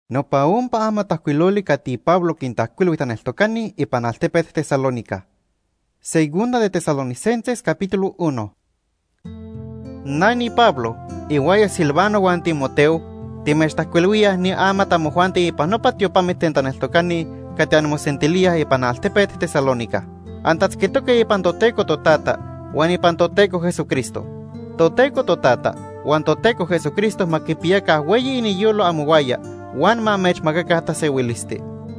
Nopa umpa ama tahcuiloli cati Pablo quintahcuilui taneltocani ipan altepetl Tesalónica. Segunda de Tesalonicenses capítulo 1. Nani Pablo, iguaya Silvano huan Timoteo, timestahcuiluia ni ama tamojuanti ipan nopa tiopamiten taneltocani cati anmosentilia ipan altepetl Tesalónica. Antatzquitoque ipan toteco totata, huan ipan toteco Jesucristo. Toteco totata, huan toteco Jesucristo maquipiaca hueyi iniyolo amuguaya, Juan mamech magacata sewiliste.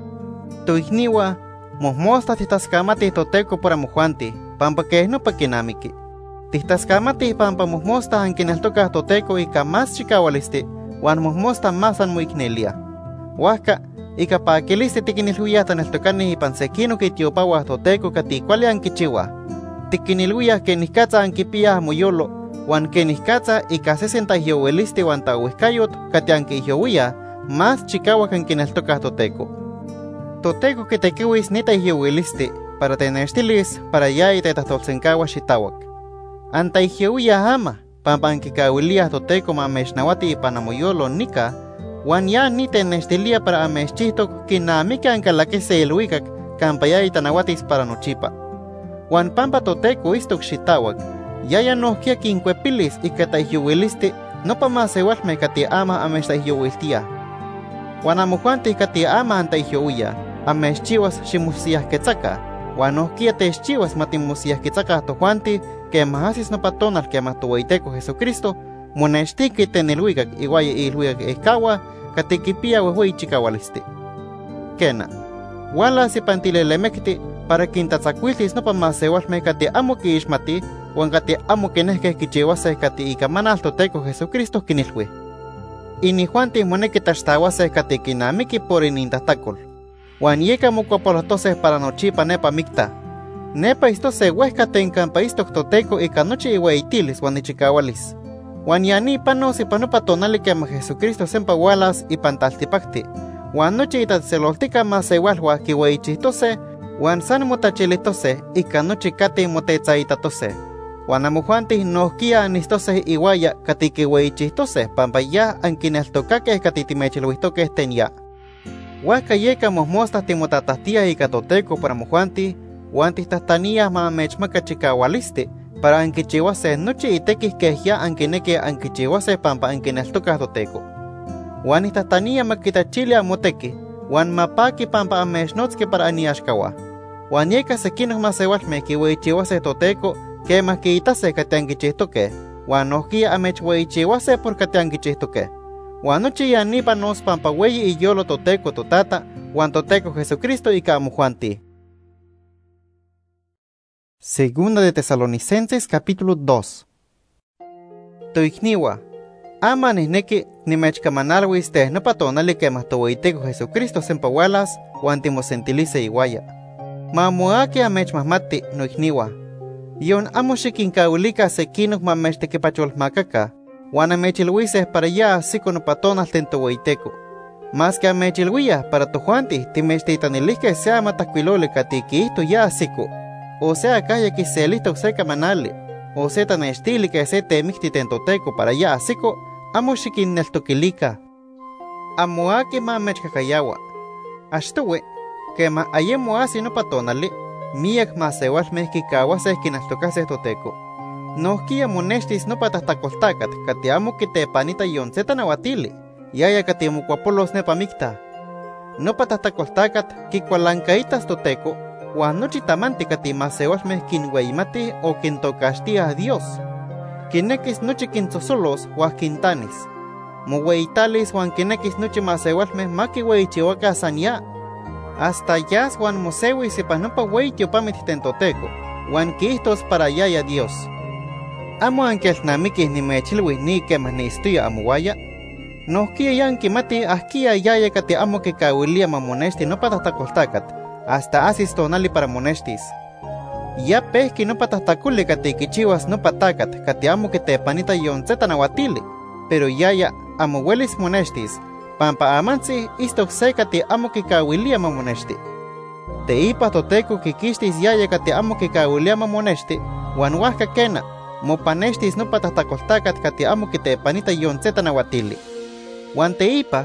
Tuigniwa, mohmosta titaskamati toteco por amujuanti, pampa que no paquinamiki. Titaskamati pampa mohmosta ankineltoca toteco y más chicawaliste, Juan mohmosta más anmuignelia. Huasca, y capaquiliste tiquinilhuya taneltocani y pansequino que tiopawa toteco cati cuale anquichiwa. Tiquinilhuya que niscatza anquipia muyolo, Juan que niscatza y casesenta hioweliste Juan tahuiscayot cati anquihiowia, más chicawa can quien toca toteco. Toteco que te kiwis nita hiewiliste, para tener stilis, para ya y te tatolsenkawa shitawak. Anta hiewia ama, pampan que kawilia toteco mameshnawati y panamoyolo nika, wan ya ni tenestilia para ameschito kinamika ankalake se iluikak, campaya y tanawatis para nochipa. Wan pampa toteco istok shitawak, ya no kia quinquepilis y kata hiewiliste, no pa más ewalme kati ama amesta hiewiltia. Juan amujuanti cati ama anta ihouya, ameschiwas shimusias quetzaka, Juan osquiates chivas matimusias quetzaka tojuanti, que mahasis no patonal que amatuaiteco Jesucristo, monestiqui tenelhuicac iguaya ilhuicac escawa, catequipia huehui chicawaliste. Kena, Juan la sipantilelemecti, para quintatzacuiltis no pamasewalme cati amo que ishmati, Juan cati amo que nesque quichiwase cati icamanal toteco Jesucristo quinilhui. Y ni Juanti moneki taxtawase katikinamiki por inintahtakol. Juan yeka mocuapolotose para nochipa nepa mikta. Nepa istose huescate en campa istok toteco y canoche iweitilis Juan ichikawalis. Juan yani panos y panopa tonali que Jesucristo sempa walas y pantaltipacti. Juan noche itatzeloltica más igual Juan kiweichitose, Juan san motachilitose y canoche kate motetzaitatose. Juan amujuanti nosquia anistose iguaya katikiweichistose pampaya ankineltocaque katitimechiluistoque estenya. Huasca yeca mosmostas timotatastia y catoteco para amujuanti, huantistastanía mamechmaca chicawaliste, para anquichihuase noche y tequis que ya anquineque anquichihuase pampa ankineltocas toteco. Huanistastanía maquitachilia motequi, huan mapaki pampa amechnotske para aniashkawa. Huan yeca sequinos masewalme kiweichihuase toteco, que más que itase cateanquichistoque, Juan osquia amechweichihuase por cateanquichistoque. Juan nochi yanipa nos pampahueyi y yolo toteco totata, Juan toteco Jesucristo y camujuanti. Segunda de Tesalonicenses capítulo 2. Toigniwa, ama nisneki nimechcamanalhuiste no patonali que más toweiteco Jesucristo sempahualas, Juan timosentilice iguaya. Mamuake amechmahmati no igniwa. Yon amo xiquincaulica sequinus mamechtequipachol macaca, Juan amechilhuises para ya así con patonas tentoweiteco. Más que amechilhuia para tojuanti, timechtitanilisque sea matacuilole catiquisto ya asico. O sea calla que se listo seca manale, o sea tan estili que se temixti tentoteco para ya asico, amo xiquinneltoquilica. Amoake mamechcacayawa. Ashtuwe, que ma ayemo así no patonale, miak masewal mexicawase esquinastocase toteco. Nosquia monestis no patastacoltacat, catiamo que te panita yonceta nawatili, yaya catimucuapolos nepamicta. No patastacoltacat, kikualancaitas toteco, huanochi tamanti catimasewal mexquinhueimati o quintocastia a Dios. Quinequis nochi quinzosolos huasquintanis. Mohueitalis huan quinequis nochi masewal maquihueichihuaca sanya. Hasta ya Juan Mosewi se panopa weitio pamititentoteco, Juan quistos para yaya Dios. Amo ankel namikis ni mechilwi ni quemas ni estuya amuaya. Nosquia yanki mati asquia yaya cati amo que cawilia mamonesti no patastacoltacat, hasta asis tonali para monestis. Ya pesqui no patastacule cati kichiwas no patacat, cati amo que te panita yonceta nawatili, pero yaya amuelis monestis. Pampa amansi istok secati amo que cawilia mamonesti. Te ipa toteco que quistis yaya cati amo que cawilia mamonesti, Juan huasca kena, mopanestis no patastacoltacat cati amo que te panita yonceta nawatili. Juan te ipa,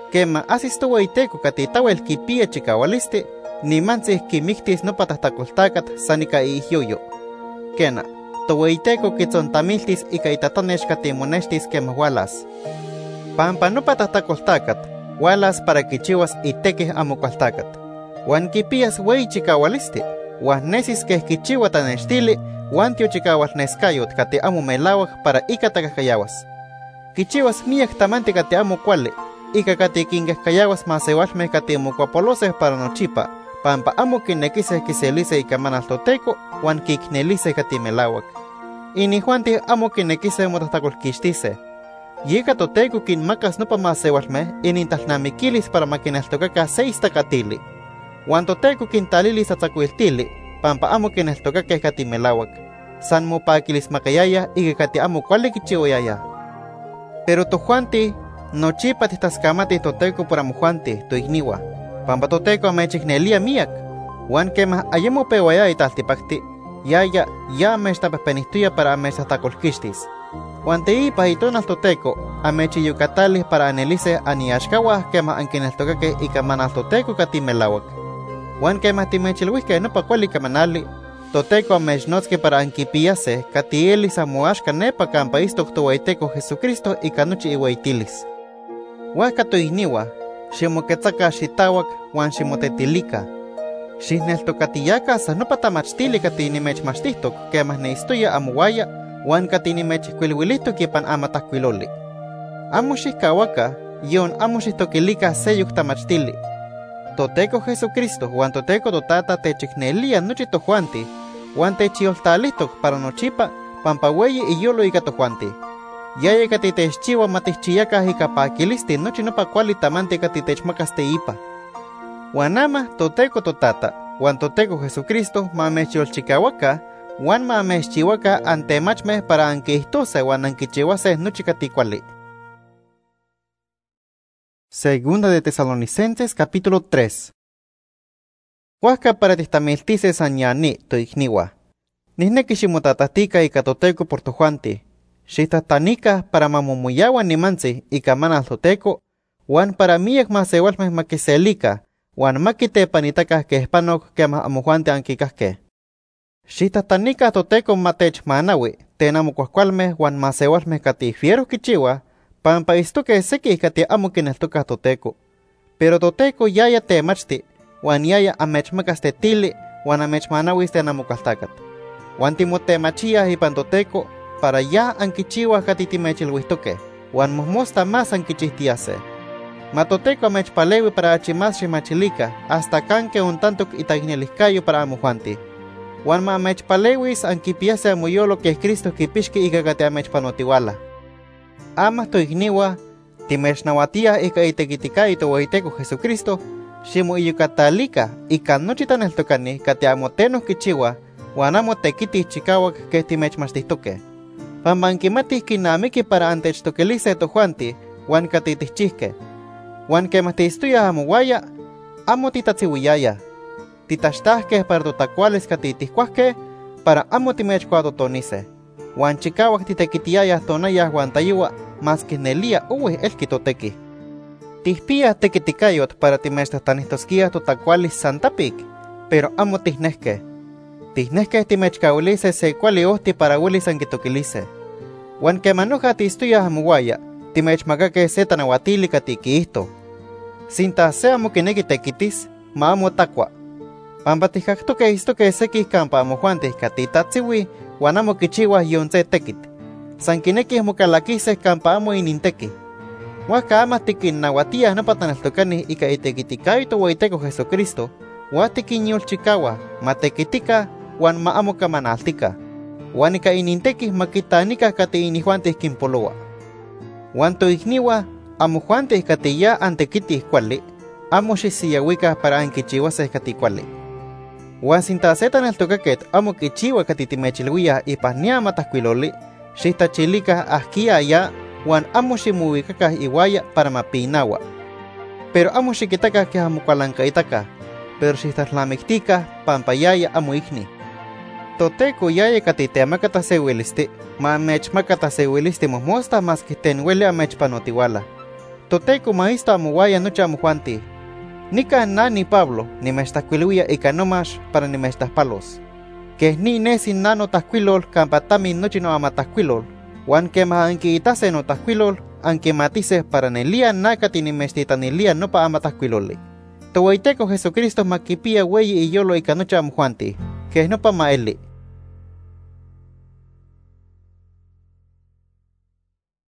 Quema asistuwaiteco catitawel kipia chikawaliste, ni mantzih kimiktis no patahtacoltacat sanica ihyoyo. Kena, toweiteco kitzontamiltis ika itatanesh katimonextis quema walas. Pampa no patahtacoltacat, walas para kichiwas itekeh amocualtacat. Wan kipias wei chikawaliste, wan nesis keh kichiwa tanechtili, wan tiochikawal neskayot kati amo melawak para ika takakayawas. Kichiwas miak tamante kati amo kuali, ika kati kinkehkayawas masewalmeh kati mokuapoloseh para nochipa, pampa amo kinekiseh kiselise ika manaltoteco, wan kiknelise kati melawak. Inihuantih amo kinekiseh motahtacolkixtiseh. Yeka toteco kinmakas nopa masewalmeh inintalnamikilis para makineltokakah se istakatili. Wan toteco kintalilis atzakuiltili, pampa amo kineltokakeh kati melawak. San mopakilis makayaya ika kati amo kuali kichiwayaya. Pero tojuanti, nochipa tihtaskamati toteco por amojuanti, toigniwa. Pampa toteco amechiknelia miak. Wan kemah ayemo pewaya italtipakti, yaya ya amechtapehpenihtuya para amechtahtacolkixtis. Wan teipa itonal toteco amechiyukatalis para anelise aniaxkawah kemah ankineltokakeh ika manaltoteco kati melawak. Wan kemah timechilwihkeh nopa kuali kamanali, toteco amechnotzki para ankipiyaseh kati elis amoaxka nepa kampa istok toweiteco Jesucristo ika nochi iweitilis. Huajka toigniwa, ximoketzaka xitawak wan ximotetilika. Xineltokatiyaka sa nopa tamachtili kati nimechmachtihtok kemah neistoya amowaya wan kati nimechihkuilwilihtok ipan amatahkuiloli. Amo xihkawaka, yon amo xihtokilika seyuk tamachtili. Toteco Jesucristo wan toteco totata techiknelia nochi tojuanti, wan techiyoltalihtok para nochipa, pampa weyi iyolo ika tojuanti. Yaya kati techchiwa matihchiyakah ika pakilisti nochi nopa kuali tamante kati techmakas teipa. Wan ama toteco totata, wan toteco Jesucristo mamechyolchikawaka, wan mamechchiwaka antemachmeh para ankihtose wan ankichiwaseh nochi kati kuali. Segunda de Tesalonicenses capítulo 3. Huajka para tihtamiltises anyani toigniwa. Nihneki ximotatahtika ika toteco por tojuanti. Xihtahtanika para mamomoyawan nimantzi ika manal toteco, wan para miak masewalmeh makiselika, wan makitepanitaka keh panok kemah amojuanti ankikahkeh. Xihtahtanika toteco matechmanawi, ten amokuahkualmeh wan masewalmeh kati fieros kichiwa, pampa istokeh seki kati amo kineltokah toteco. Pero toteco yaya temachti, wan yaya amechmakas tetili, wan amechmanawis ten amokualtakat. Wan timotemachiyah ipan toteco, para ya ankichiwah kati timechilwihtoke, wan mohmosta más ankichihtiaseh. Matoteco amechpalewi para achimas ximachilika, hasta kanke un tantok itagnelihkayo para amojuanti. Wan ma amechpalewis ankipiase amoyolo que Cristo kipixki ika kati amechpanotiwala. Amah toigniwa, timechnawatiah ika itekitikayo toweiteco Jesucristo, ximoiyukatalika ika nochi taneltokani kati amo tenoh kichiwa, wan amo tekitih chikawak keh timechmachtihtoke. Pampa ankimatih kinamiki para antechtokelise tojuanti, wan kati tihchihke. Wan kemah tiistoyah amowaya, amo titatziwiyaya. Titaxtahkeh para totakualis kati tihkuahkeh, para amo timechkuatotonise. Wan chikawak titekitiyayah tonayah wan tayowa, maski nelia uwih elki toteki. Tihpiyah tekitikayot para timechtahtanihtosquiah totakualis santapik, pero amo tihnehkeh. Tihnehkeh timechkawilise se kuali ohti para uelis ankitokilise. Wan kemanoja tiistoyah amowaya, timechmakakeh se tanawatili kati kiihto. Sinta se amo kineki tekitis, ma amo takua. Pampa tihkaktokeh istokeh sekih kampa amojuantih kati tatziwi, wan amo kichiwah yon se tekit. San kinekih mokalakiseh kampa amo ininteki. Huajka amah tikinnawatiah nopa taneltokanih ika itekitikayo toweiteco Jesucristo, wan tikinyolchikawah, matekitika, wan ma amo kamanaltika. Wan ika inintekih makitanikah kati inijuantih kinpolowa. Wan toigniwa, amojuantih kati ya antekitih kuali, amo xisiyawikah para ankichiwaseh kati kuali. Wan sinta se taneltokaket amo kichiwa kati timechilwiyah ipan nia matahkuiloli, xihtachilikah ahkia ya, wan amo ximowikakah iwaya para mapinawa. Pero amo xikitakah keh amokualankaitakah, pero xihtalnamiktikah pampa yaya amo ikni. Toteco yaya kati temakatasewilisти, ma amechmakatasewilisти mohmosta maski ten ueli amechpanotiwala. Toteco maísta amuaya noche amujuanti. Nica nani Pablo, ni me estacuiluya y canomas para ni me palos. Que ni nesi nano tasquilol, campatami noche no amatasquilol. Juan que ma anki itase no tasquilol, anki matices para nelia nakati ni mestitanilia no pa amatasquiloli. Towaiteco Jesucristo maquipia güey y yolo y canocha amujuanti, que no pa maeli.